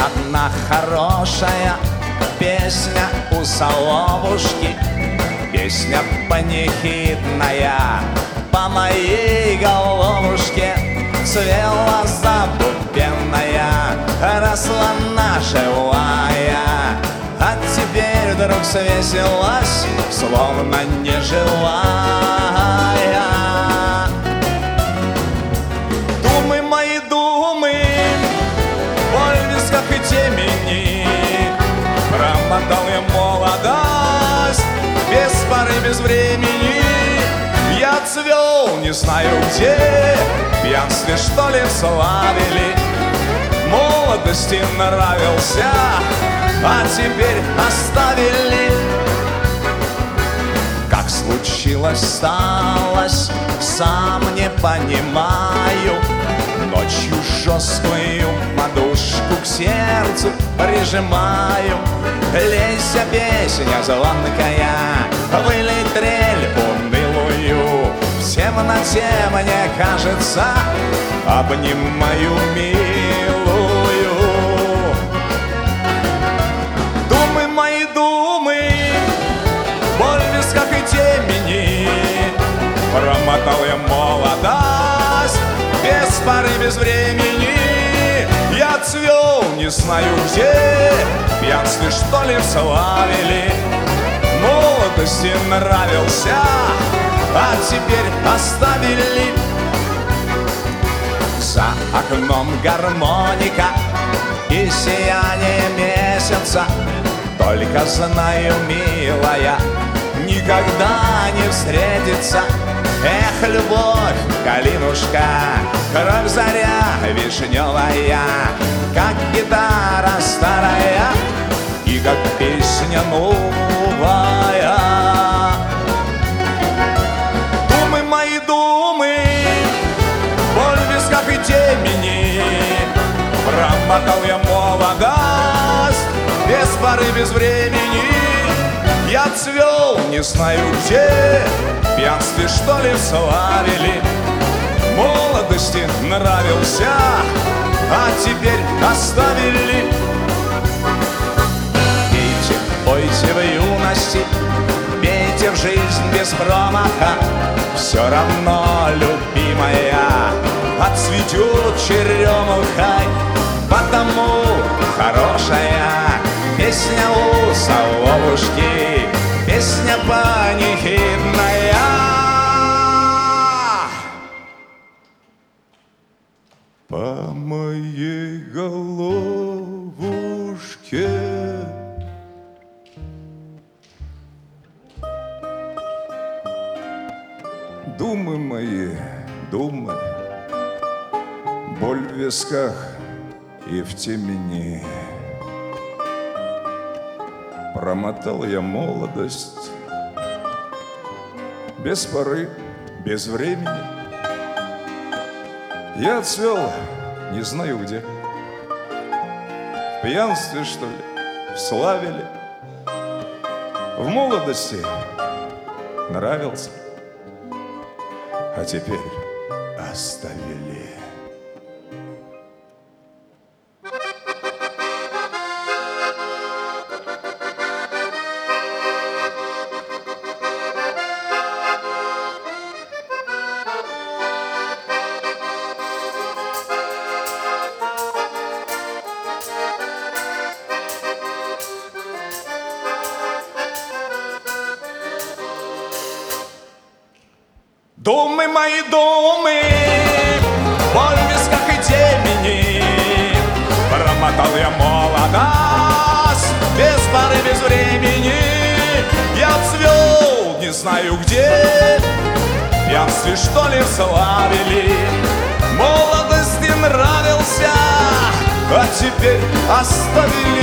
одна хорошая песня у соловушки, песня панихидная по моей головушке. Цвела забубенная, росла наша живая, а теперь вдруг свесилась, словно неживая. Думы мои, думы, боль в висках и темени, промотал я молодость без поры, без времени. Я цвел не знаю где, в пьянстве что ли славили, молодости нравился, а теперь оставили. Как случилось, сталось, сам не понимаю. Ночью жесткую подушку к сердцу прижимаю. Лейся, песня звонкая, вылей трель унылую. В темноте мне кажется, обнимаю милую. Думы мои, думы, боль в висках и темени, промотал я молодость без поры, без времени. Я цвел не знаю где, в пьянстве что ли славили, молодости нравился, а теперь оставили. За окном гармоника и сияние месяца. Только знаю, милая, никогда не встретится. Эх, любовь, калинушка, кровь заря вишневая, как гитара старая и как песня новая. Думы мои, думы, боль в висках и темени, промотал я молодость без поры, без времени. Я цвел не знаю где, в пьянстве что ли славили, молодости нравился, а теперь оставили. Пейте, пойте в юности, пейте в жизнь без промаха. Все равно, любимая, отцветет черемухой, потому хорошая песня у соловушки, песня панихидная. По моей головушке. Думы мои, думы, боль в висках и в темени. Промотал я молодость без поры, без времени. Я цвел не знаю где, в пьянстве что ли, в славе ли, в молодости нравился, а теперь оставили. Думы мои, думы, боль в висках и темени, промотал я молодость без поры, без времени. Я цвел не знаю где, в пьянстве что ли славили, молодости нравился, а теперь оставили.